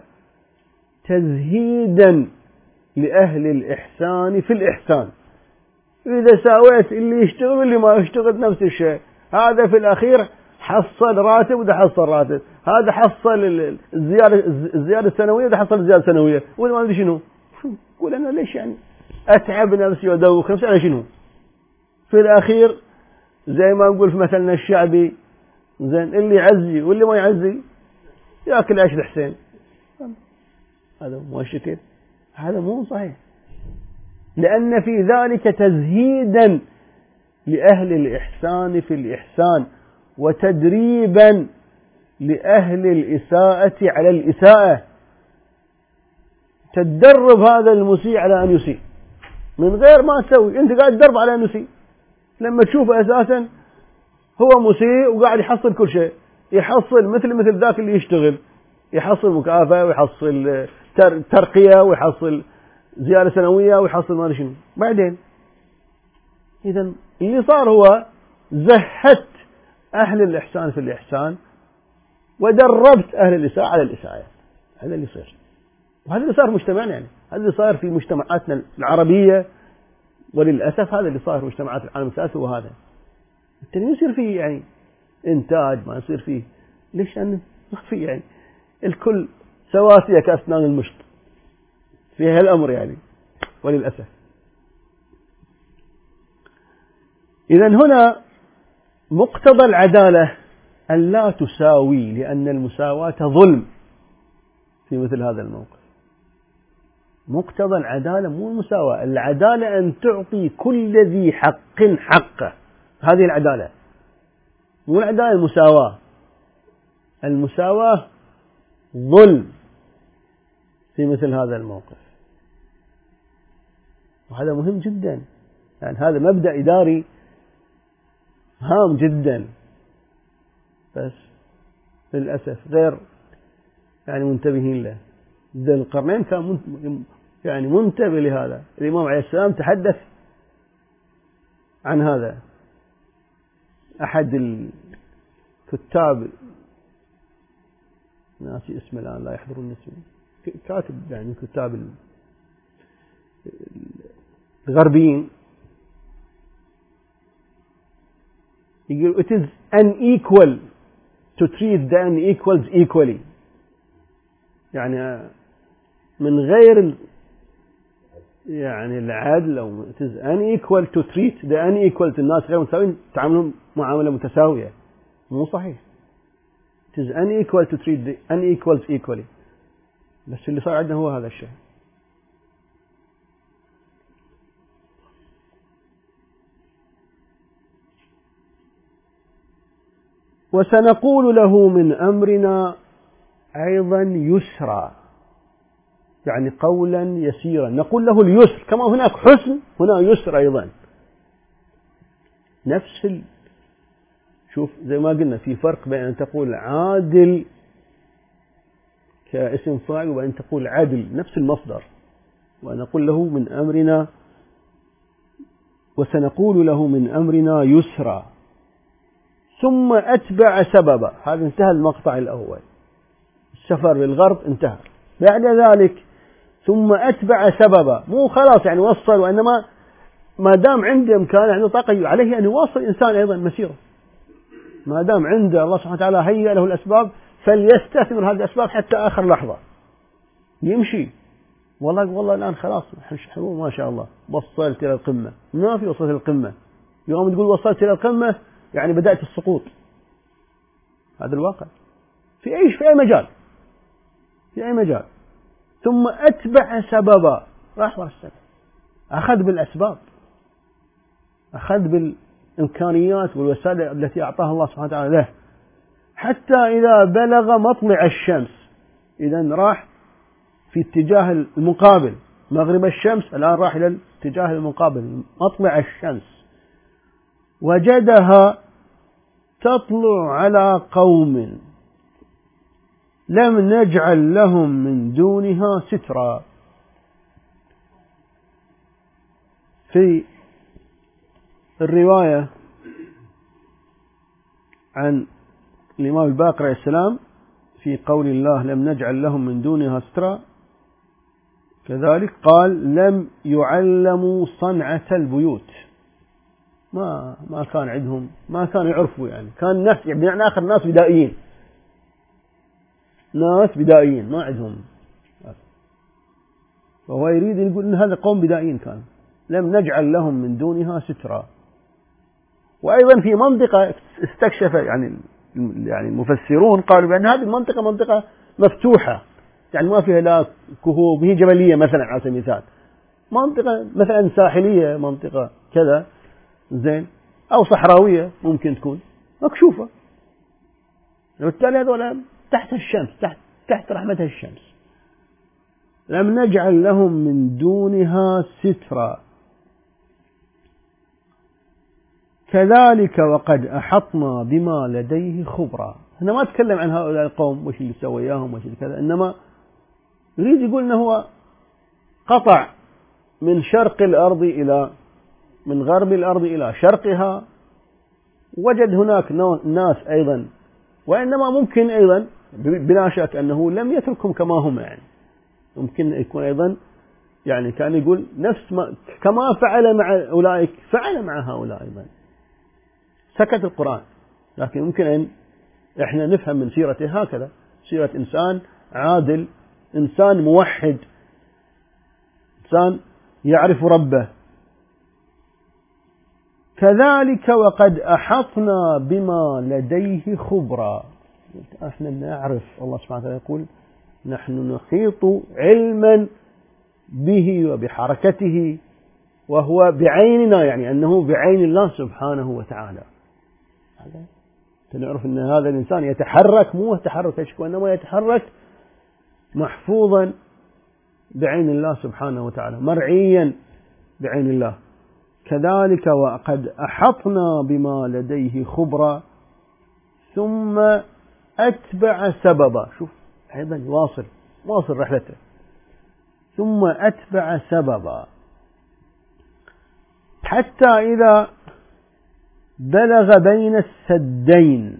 تزهيدا لأهل الإحسان في الإحسان. إذا ساويت اللي يشتغل واللي ما يشتغل نفس الشيء، هذا في الأخير حصل راتب وده حصل راتب، هذا حصل الزيادة الزيادة السنوية وده حصل الزيادة السنوية، ولا ما أدري شنو. قول أنا ليش يعني أتعب نفسي وأدوخ نفسي على شنو؟ في الأخير زي ما نقول في مثلنا الشعبي، زين اللي يعزي واللي ما يعزي يأكل عيش الحسين. هذا مو الشكل، هذا مو صحيح. لأن في ذلك تزهيدا لأهل الإحسان في الإحسان، وتدريبا لأهل الإساءة على الإساءة. تدرب هذا المسيء على أن يسيء من غير ما تسوي، أنت قاعد تدرب على أن يسيء. لما تشوفه أساسا هو مسيء وقاعد يحصل كل شيء، يحصل مثل مثل ذاك اللي يشتغل، يحصل مكافأة ويحصل ترقية ويحصل زيادة سنوية ويحصل ما شنو. بعدين إذا اللي صار هو زهدت أهل الإحسان في الإحسان ودربت أهل الإساءة على الإساءة. هذا اللي صار، وهذا اللي صار في مجتمعنا، يعني هذا اللي صار في مجتمعاتنا العربية، وللأسف هذا اللي صار في مجتمعات العالم الثالث. وهذا التاني يصير فيه يعني إنتاج، ما يصير فيه. ليش؟ لأنه ما في يعني الكل سواسية كأسنان المشط في هالأمر يعني، وللأسف. إذن هنا مقتضى العدالة أن لا تساوي، لأن المساواة ظلم في مثل هذا الموقف. مقتضى العدالة مو المساواة، العدالة أن تعطي كل ذي حق حقه، هذه العدالة، مو العدالة المساواة. المساواة ظلم في مثل هذا الموقف، وهذا مهم جدا. يعني هذا مبدأ إداري هام جدا، بس للأسف غير يعني منتبهين له. ذي القرنين كان يعني منتبه لهذا. الإمام عليه السلام تحدث عن هذا. أحد الكتاب ناسي اسمه الآن، لا يحضرني اسمه، كاتب يعني كتاب الغربيين، يقول it is unequal to treat the unequals equally. يعني من غير يعني العدل، أو it is unequal to treat the unequal، الناس غير متساويين تعاملهم معاملة متساوية، مو صحيح. it is unequal to treat the unequals equally. بس اللي صار عندنا هو هذا الشيء. وسنقول له من أمرنا أيضا يسرا، يعني قولا يسيرا. نقول له اليسر، كما هناك حسن هنا يسر أيضا. نفس ال... شوف زي ما قلنا في فرق بين أن تقول عادل كاسم فاعل وأن تقول عدل، نفس المصدر. ونقول له من أمرنا، وسنقول له من أمرنا يسرا ثم أتبع سببا. هذا انتهى المقطع الأول، السفر للغرب انتهى. بعد ذلك ثم أتبع سببا، مو خلاص يعني وصل، وإنما ما دام عنده إمكان عنده طاقة عليه أن يواصل الإنسان أيضا مسيره. ما دام عنده الله سبحانه وتعالى هيأ له الأسباب فليستثمر هذه الأسباب حتى آخر لحظة، يمشي والله والله الآن خلاص ما شاء الله وصلت إلى القمة. ما في وصلت إلى القمة. يوم تقول وصلت إلى القمة يعني بدأت السقوط. هذا الواقع في أي في أي مجال في أي مجال. ثم أتبع سببا، راح ورا السبب، أخذ بالأسباب، أخذ بالإمكانيات والوسائل التي أعطاها الله سبحانه وتعالى له، حتى إذا بلغ مطلع الشمس، إذن راح في اتجاه المقابل، مغرب الشمس الآن راح إلى الاتجاه المقابل مطلع الشمس، وجدها تطلع على قوم لم نجعل لهم من دونها سترا. في الرواية عن الإمام الباقر عليه السلام في قول الله لم نجعل لهم من دونها سترا، كذلك قال لم يعلموا صنعة البيوت، ما ما كان عندهم، ما كانوا يعرفوا، يعني كان ناس يعني آخر ناس بدائيين، ناس بدائيين ما عندهم. وهو يريد يقول إن هذا قوم بدائيين كان لم نجعل لهم من دونها سترا. وأيضا في منطقة استكشف يعني يعني المفسرون قالوا بأن هذه المنطقة منطقة مفتوحة، يعني ما فيها لا كهوف، هي جبلية مثلا على سبيل المثال، منطقة مثلا ساحلية، منطقة كذا زين، أو صحراوية ممكن تكون مكشوفة، وبالتالي هذول تحت الشمس، تحت تحت رحمة الشمس. لم نجعل لهم من دونها سترا كذلك وقد أحطنا بما لديه خبرا. هنا ما تكلم عن هؤلاء القوم وش اللي سوى إياهم وش اللي كذا، إنما يريد يقول أنه هو قطع من شرق الأرض إلى من غرب الأرض إلى شرقها، وجد هناك ناس أيضا، وإنما ممكن أيضا بلا شك أنه لم يتركهم كما هم، يعني ممكن يكون أيضا يعني كان يقول نفس ما كما فعل مع أولئك فعل مع هؤلاء أيضا، سكت القرآن. لكن ممكن أن إحنا نفهم من سيرته هكذا، سيرة إنسان عادل، إنسان موحد، إنسان يعرف ربه. كذلك وقد أحطنا بما لديه خبرا، احنا نعرف، الله سبحانه وتعالى يقول نحن نحيط علما به وبحركته، وهو بعيننا، يعني أنه بعين الله سبحانه وتعالى. نعرف أن هذا الإنسان يتحرك، مو تحرك أشكو، إنما يتحرك محفوظا بعين الله سبحانه وتعالى، مرعيا بعين الله. كذلك وقد أحطنا بما لديه خبرا ثم أتبع سببا. شوف أيضا واصل واصل رحلته. ثم أتبع سببا حتى إذا بلغ بين السدين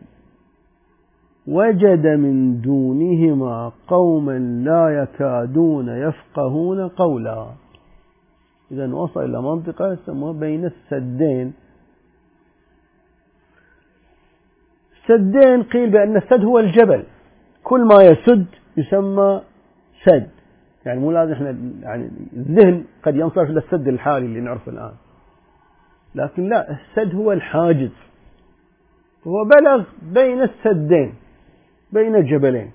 وجد من دونهما قوما لا يكادون يفقهون قولا. إذا وصل إلى منطقة يسموها بين السدين. السدين قيل بأن السد هو الجبل، كل ما يسد يسمى سد، يعني مو لازم احنا يعني الذهن قد ينصرف للسد الحالي اللي نعرفه الآن، لكن لا، السد هو الحاجز. هو بلغ بين السدين، بين الجبلين،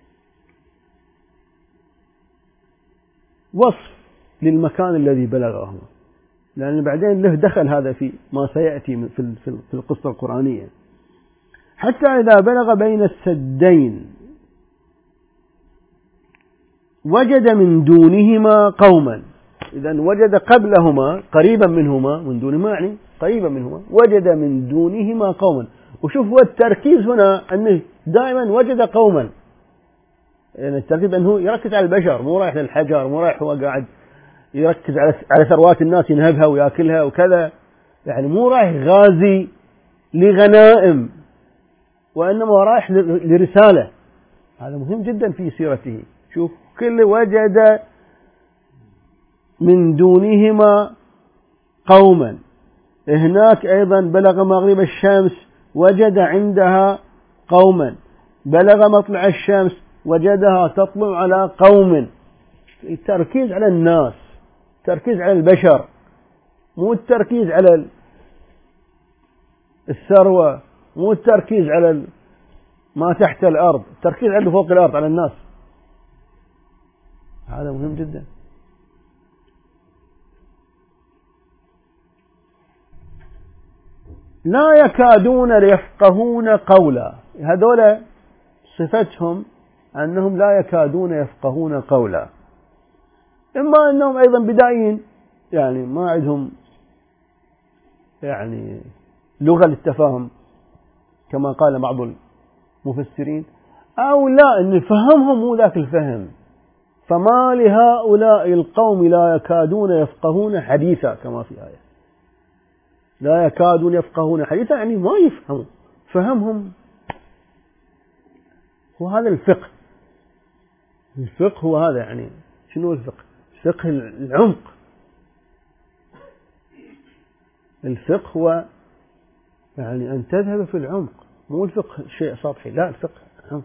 وصف للمكان الذي بلغه، لأن بعدين له دخل هذا في ما سيأتي في القصة القرآنية. حتى إذا بلغ بين السدين وجد من دونهما قوما. إذن وجد قبلهما قريبا منهما، من دونهما يعني قريبا منهما، وجد من دونهما قوما. وشوف هو التركيز هنا أنه دائما وجد قوما، يعني التركيز أنه يركز على البشر، مو رايح للحجر، مو رايح هو قاعد يركز على على ثروات الناس ينهبها ويأكلها وكذا، يعني مو رايح غازي لغنائم، وإنما رايح لرسالة. هذا مهم جدا في سيرته. شوف كل وجد من دونهما قوما، هناك أيضا بلغ مغرب الشمس وجد عندها قوما، بلغ مطلع الشمس وجدها تطلع على قوم. التركيز على الناس، التركيز على البشر، مو التركيز على الثروة، مو التركيز على ما تحت الأرض، التركيز على فوق الأرض، على الناس. هذا مهم جدا. لا يكادون يفقهون قولا، هذولا صفتهم أنهم لا يكادون يفقهون قولا. إما أنهم أيضا بدائيين، يعني ما عندهم يعني لغة للتفاهم كما قال بعض المفسرين، أو لا أن فهمهم مو ذاك الفهم. فما لهؤلاء القوم لا يكادون يفقهون حديثا، كما في آية لا يكادون يفقهون حديثا، يعني ما يفهموا، فهمهم. وهذا الفقه، الفقه هو هذا. يعني شنو الفقه؟ فقه العمق. الفقه هو يعني أن تذهب في العمق، مو الفقه شيء سطحي، لا، الفقه عمق.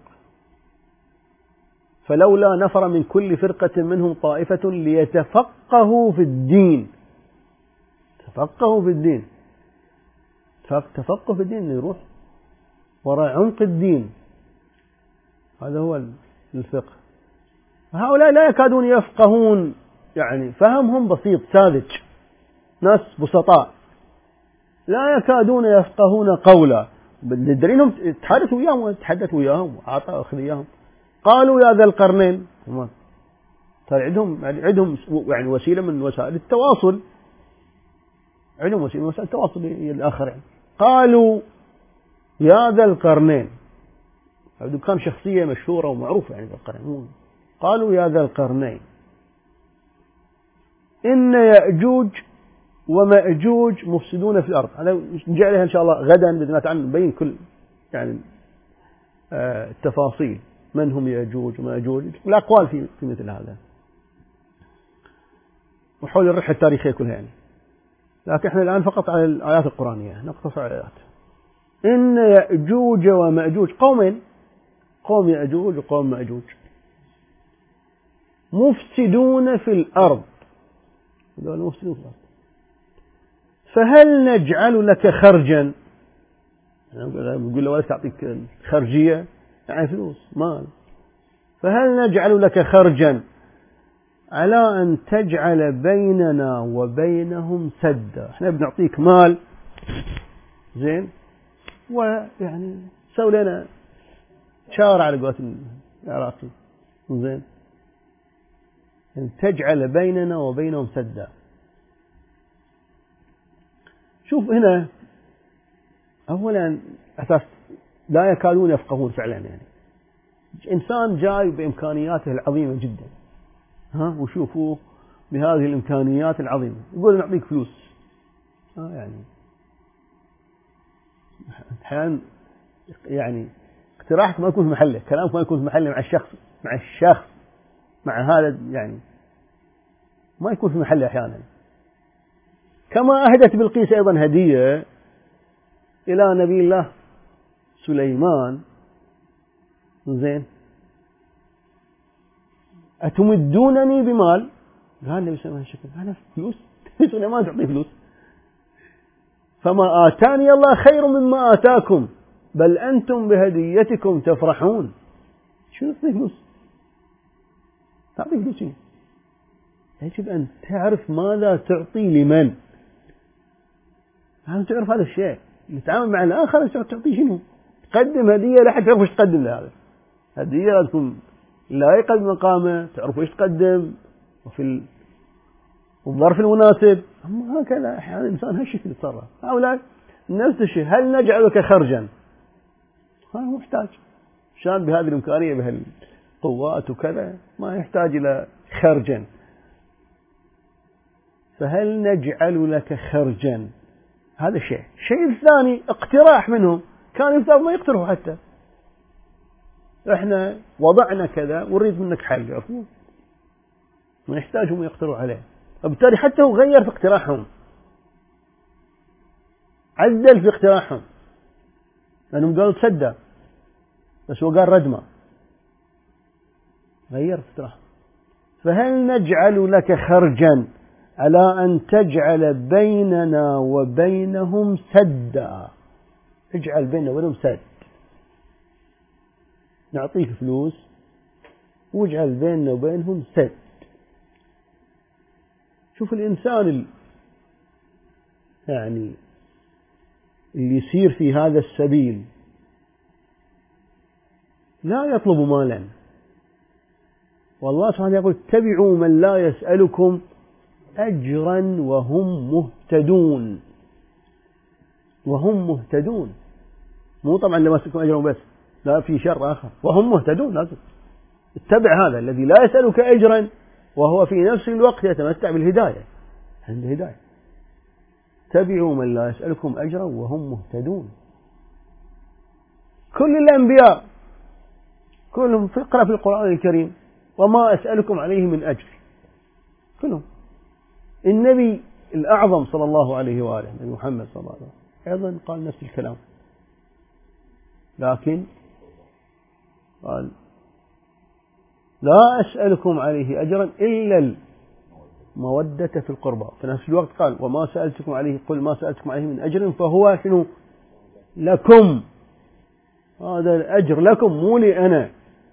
فلولا نفر من كل فرقة منهم طائفة ليتفقهوا في الدين. تفقهوا في الدين، تفقه في الدين يروح وراء عمق الدين، هذا هو الفقه. هؤلاء لا يكادون يفقهون، يعني فهمهم بسيط ساذج، ناس بسطاء، لا يكادون يفقهون قولا. بالدليل تحدثوا وياهم، تحدثوا وياهم وعطى أخذ وياهم. قالوا يا ذا القرنين، صار عندهم عندهم يعني وسيلة من وسائل التواصل، عندهم وسيلة من وسائل التواصل الآخرين. قالوا يا ذا القرنين، هذا كان شخصية مشهورة ومعروفة يعني ذا القرنين. قالوا يا ذا القرنين إن يأجوج ومأجوج مفسدون في الأرض. أنا نجي عليها إن شاء الله غدا بإذن الله تعالى، نبين كل يعني آه التفاصيل، من هم يأجوج ومأجوج، والأقوال في في مثل هذا، وحول الرحلة التاريخية كلها يعني. لكن احنا الآن فقط على الآيات القرآنية، نقتصر على الآيات. إن يأجوج ومأجوج قومين، قوم يأجوج وقوم مأجوج، مفسدون في الأرض، هذول مفسدون في الأرض. فهل نجعل لك خرجا؟ يقول له ولا تعطيك خرجية، يعني فلوس مال. فهل نجعل لك خرجا على أن تجعل بيننا وبينهم سدا؟ احنا بنعطيك مال زين، ويعني سوي لنا شارع على قولة العراقي زين، أن تجعل بيننا وبينهم سدا. شوف هنا أولا أساس لا يكادون يفقهون فعلا، يعني إنسان جاي بإمكانياته العظيمة جدا، ها، وشوفوا بهذه الإمكانيات العظيمة يقول نعطيك فلوس، ها يعني أحيانا يعني اقتراحك ما يكون في محله، كلامك ما يكون في محله مع الشخص مع الشخص مع هذا، يعني ما يكون في محله أحيانا. كما أهدت بلقيس أيضا هدية إلى نبي الله سليمان زين، أتمدونني بمال؟ قال النبي سليمان شكل أنا فلوس؟ سليمان تعطي فلوس؟ فما آتاني الله خير مما آتاكم بل أنتم بهديتكم تفرحون. شو تعطي فلوس؟ تعطي فلوس، يجب أن تعرف ماذا تعطي لمن. لازم تعرف هذا الشيء، نتعامل مع الآخر تعطي شنو؟ تقدم هدية لا حد يعرف ايش تقدم له، هذا هدية لازم تكون لائقة بمقامه، تعرف ايش تقدم وفي الظرف المناسب. أما هكذا أحيانا الإنسان هالشكل يتصرف. هؤلاء نفس الشيء، هل نجعلك خرجا؟ هذا محتاج شان بهذه الإمكانية بهالقوات وكذا، ما يحتاج إلى خرجا. فهل نجعل لك خرجا؟ هذا شيء. الشيء الثاني اقتراح منهم، كان يفترض ما يقترحوا حتى، احنا وضعنا كذا ونريد منك حل، عفوا ما يحتاجهم يقترحوا عليه. وبالتالي حتى هو غير في اقتراحهم، عدل في اقتراحهم، لأنهم قالوا تصدى بس هو قال ردمة، غير في اقتراحهم. فهل نجعل لك خرجا على أن تجعل بيننا وبينهم سدا؟ اجعل بيننا وبينهم سد، نعطيك فلوس واجعل بيننا وبينهم سد. شوف الإنسان ال... يعني اللي يسير في هذا السبيل لا يطلب مالا، والله سبحانه يقول اتبعوا من لا يسألكم أجرا وهم مهتدون. وهم مهتدون، مو طبعا لما يسألكم أجرا بس، لا في شر آخر، وهم مهتدون. لازم اتبع هذا الذي لا يسألك أجرا وهو في نفس الوقت يتمتع بالهداية، عنده هداية. اتبعوا من لا يسألكم أجرا وهم مهتدون. كل الأنبياء كلهم فقرة في القرآن الكريم وما أسألكم عليه من أجر، كلهم. النبي الأعظم صلى الله عليه وآله النبي محمد صلى الله عليه وسلم أيضا قال نفس الكلام، لكن قال لا أسألكم عليه أجرا إلا المودة في القربى. في نفس الوقت قال وما سألتكم عليه، قل ما سألتكم عليه من أجر فهو شنو؟ لكم. هذا الأجر لكم مو لي أنا،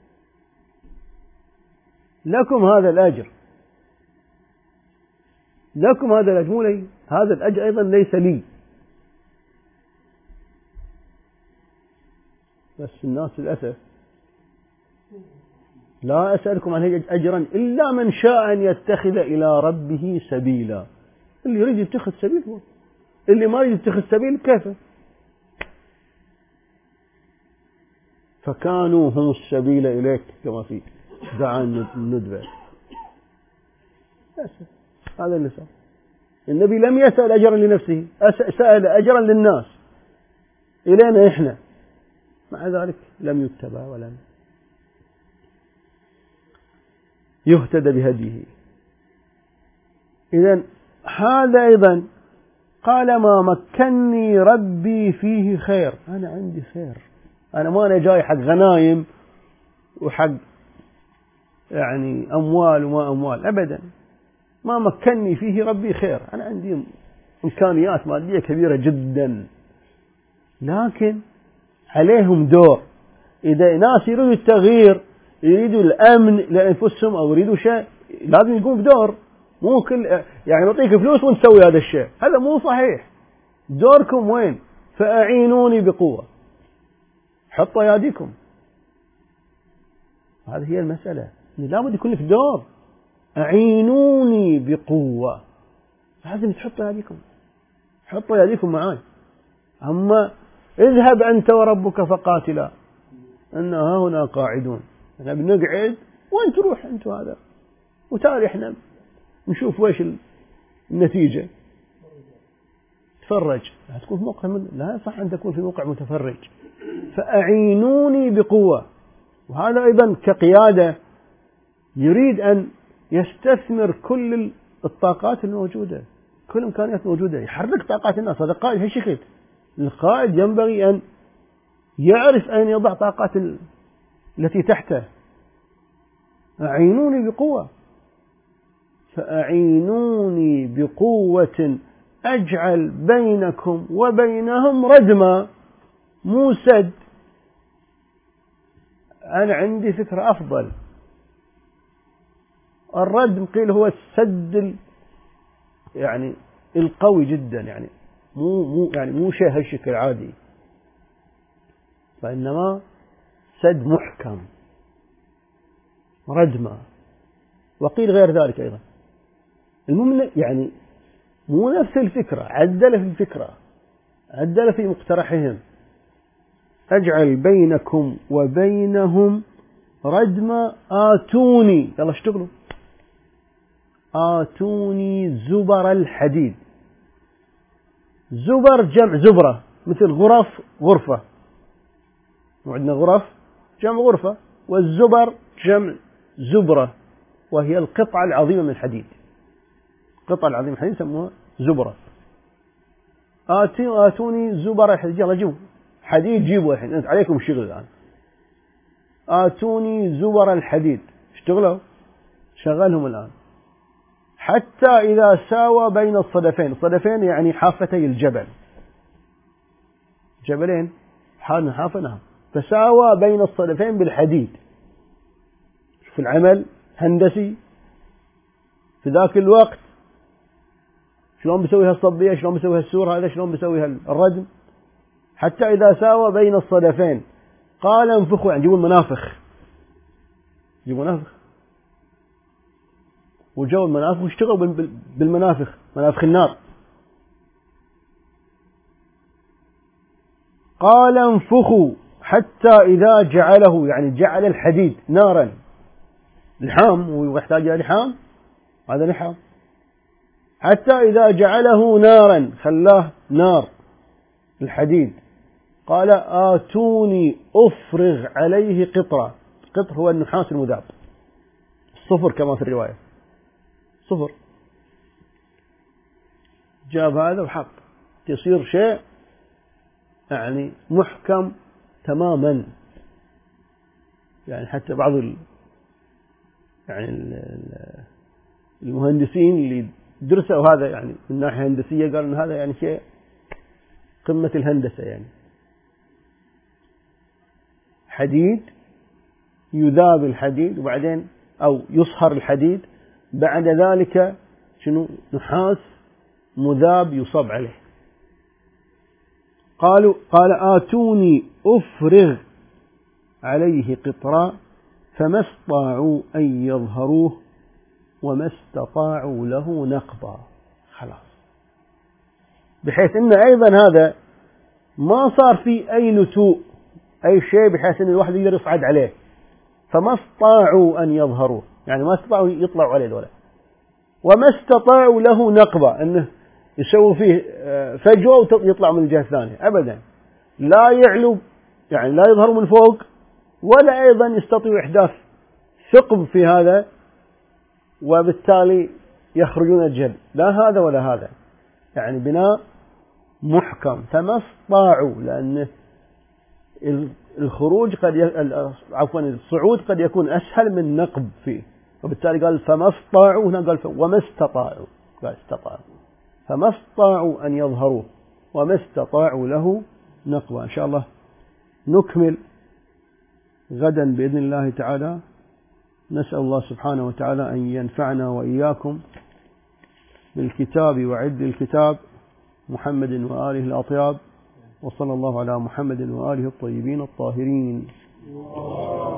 لكم هذا الأجر، لكم هذا الأجر مو لي، هذا الأجر أيضا ليس لي. بس الناس للأسف لا أسألكم عليه أجرا إلا من شاء أن يتخذ إلى ربه سبيلا. اللي يريد يتخذ سبيل هو، اللي ما يريد يتخذ سبيل كيف؟ فكانوا هم السبيل إليك كما في دعاء الندبة. هذا اللي صار. النبي لم يسأل أجرا لنفسه، سأل أجرا للناس إلينا إحنا، مع ذلك لم يتبع ولم يهتدى بهديه. إذن هذا أيضا قال ما مكنني ربي فيه خير. أنا عندي خير، أنا ما أنا جاي حق غنايم وحق يعني أموال وما أموال أبدا. ما مكنني فيه ربي خير، أنا عندي إمكانيات مادية كبيرة جدا، لكن عليهم دور. إذا ناس يريدوا التغيير، يريدوا الأمن لأنفسهم أو يريدوا شيء، لازم يقوم بدور. مو كل يعني نعطيك فلوس ونسوي هذا الشيء، هذا مو صحيح. دوركم وين؟ فأعينوني بقوة، حطوا يديكم. هذه هي المسألة، لابد يكون لك دور. أعينوني بقوة، لازم تحطوا يديكم، حطوا يديكم معاي. أما اذهب أنت وربك فقاتلا إنها هنا قاعدون، احنا بنقعد وانت روح انت هذا، وتالي احنا نشوف ويش النتيجة. تفرج، هتكون في موقع من... لا صح أن تكون في موقع متفرج. فأعينوني بقوة. وهذا أيضا كقيادة يريد أن يستثمر كل الطاقات الموجودة، كل الإمكانيات الموجودة، يحرك طاقات الناس. هذا قائد هالشكل. القائد ينبغي أن يعرف أين يضع طاقات التي تحته. أعينوني بقوة، فأعينوني بقوة أجعل بينكم وبينهم ردما، مو سد. أنا عندي فكرة أفضل. الردم قيل هو السد يعني القوي جدا، يعني مو مو يعني مو شيء هالشكل عادي، فإنما سد محكم، ردمة. وقيل غير ذلك أيضا. المهم يعني مو نفس الفكرة، عدل في الفكرة، عدل في مقترحهم. أجعل بينكم وبينهم ردمة آتوني، يلا اشتغلوا، آتوني زبر الحديد. زبر جمع زبرة، مثل غرف غرفة، وعندنا غرف جمع غرفة، والزبر جمع زبرة، وهي القطعة العظيمة من الحديد. القطعة العظيمة من الحديد يسموها زبرة. آتوني زبر الحديد، يلا جيبوا حديد، جيبوا الحين، أنت عليكم الشغل الآن. آتوني زبر الحديد، اشتغلوا شغلهم الآن. حتى إذا ساوى بين الصدفين، الصدفين يعني حافتي الجبل، جبلين حالنا حافنها، فساوى بين الصدفين بالحديد. في العمل هندسي في ذاك الوقت شلون بيسوي هالصبية، شلون بيسوي هالسور هذا، شلون بيسوي هالردم. حتى إذا ساوى بين الصدفين قال انفخوا، يعني جيبوا المنافخ، جيبوا منافخ، وجو المنافخ واشتغلوا بالمنافخ، منافخ النار. قال انفخوا حتى إذا جعله، يعني جعل الحديد نارا، لحام ويحتاج إلى لحام، هذا لحام. حتى إذا جعله نارا، خلاه نار الحديد، قال آتوني أفرغ عليه قطرة. قطر هو النحاس المذاب، صفر كما في الرواية، صفر. جاب هذا وحط، تصير شيء يعني محكم تماما. يعني حتى بعض ال يعني المهندسين اللي درسوا هذا يعني من ناحية هندسية قالوا إن هذا يعني شيء قمة الهندسة، يعني حديد يذاب الحديد وبعدين أو يصهر الحديد، بعد ذلك شنو نحاس مذاب يصب عليه. قالوا قال آتوني أفرغ عليه قطرا فما استطاعوا أن يظهروه وما استطاعوا له نقبا. خلاص، بحيث أن أيضا هذا ما صار في أي نتوء أي شيء بحيث أن الواحد يقدر يصعد عليه. فما استطاعوا أن يظهروه، يعني ما استطاعوا يطلعوا عليه دولة، وما استطاعوا له نقبا، أنه يسووا فيه فجوة ويطلع من الجهة الثانية أبدا، لا يعلو يعني لا يظهر من فوق، ولا أيضا يستطيع إحداث ثقب في هذا وبالتالي يخرجون الجهل، لا هذا ولا هذا. يعني بناء محكم، فما استطاعوا، لأن الخروج قد ي... عفوا الصعود قد يكون أسهل من نقب فيه، وبالتالي قال فما استطاعوا، هنا قال ف... وما استطاعوا، قال استطاعوا، فما استطاعوا أن يظهروه وما استطاعوا له نقبا. إن شاء الله نكمل غدا بإذن الله تعالى. نسأل الله سبحانه وتعالى أن ينفعنا وإياكم بالكتاب وعد الكتاب محمد وآله الأطياب، وصلى الله على محمد وآله الطيبين الطاهرين.